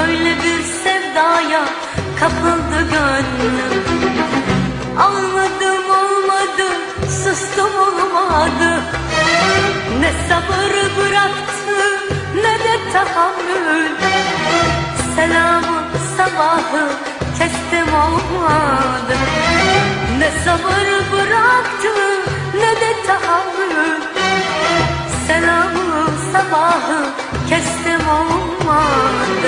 Öyle bir sevdaya kapıldı gönlüm. Ağladım olmadı, sustum olmadı. Ne sabır bıraktı ne de tahammül. Selamı sabahı kestim olmadı. Ne sabır bıraktı ne de tahammül. Selamı sabahı kestim olmadı.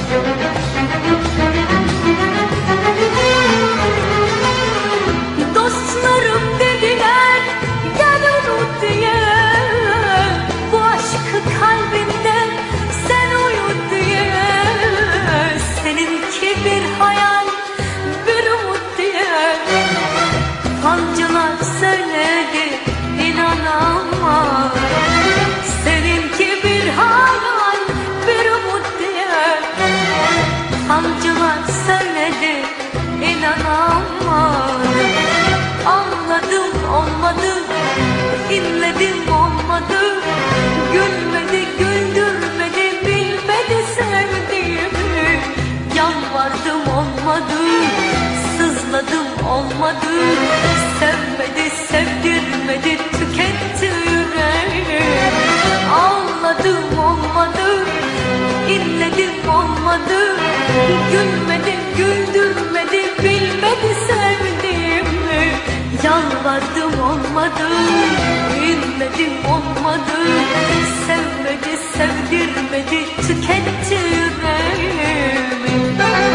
Dostlarım dediler gel unut diye, bu aşkı kalbinde sen uyut diye. Seninki bir hayal bir umut diye. Fancılar söyledi inanamam. Seninki bir hayal bir umut diye. Fancılar söyledi inanamam. Ağladım olmadı, inledim olmadı. Gülmedi güldürmedi, bilmedi sevdiğimi. Yalvardım olmadı, sızladım olmadı. Sevmedi sevdirmedi, tüketti yüreğimi. Ağladım olmadı, inledim olmadı. Gülmedi güldürmedi, bilmedi sevdiğimi. Yalvardım olmadı, inledim olmadı. Sevmedi sevdirmedi, tüketti yüreğimi.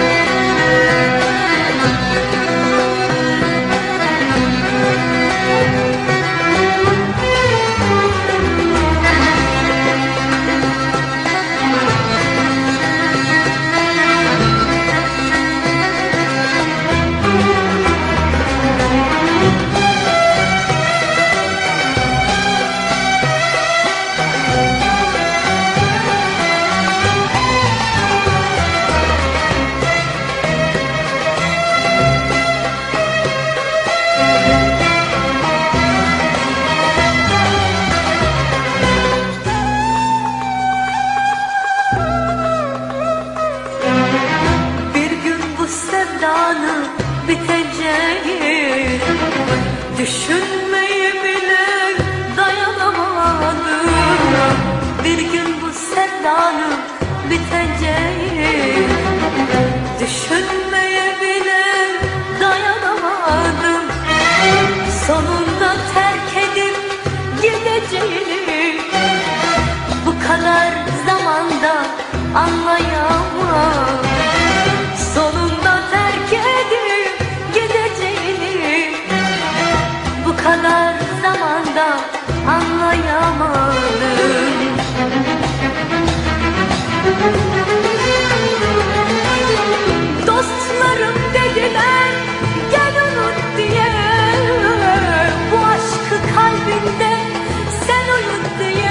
Biteceği düşünmeyi bile dayanamadım. Bir gün bu sevdanın biteceği düşünmeye bile dayanamadım. Sonunda terk edip gideceğini bu kadar zamanda anlayamam. Sonunda terk edip gideceğini bu kadar zamanda anlayamadım. Dostlarım dediler gel unut diye, bu aşkı kalbinde sen uyut diye.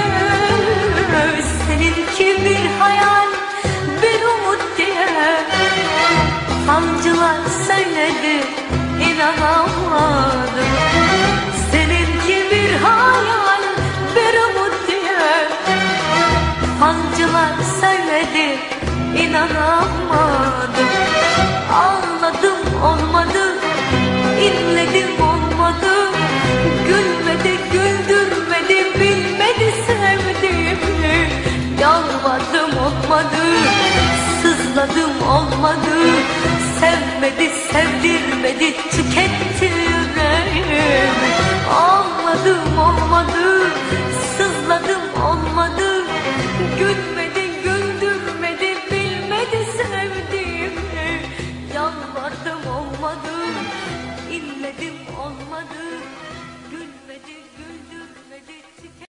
Seninki bir hayal bir umut diye. Fancılar söyledi inanamadım. Seninki bir hayal bir umut diye. Fancılar söyledi inanamadım. Ağladım olmadı, inledim olmadı. Gülmedi güldürmedi, bilmedi sevdiğimi. Yalvardım olmadı, sızladım olmadı. Sevmedi sevdirmedi, tüketti yüreğimi. Ağladım olmadı, sızladım olmadı. Gülmedi güldürmedi, bilmedi sevdiğimi. Yalvardım olmadı, inledim olmadı.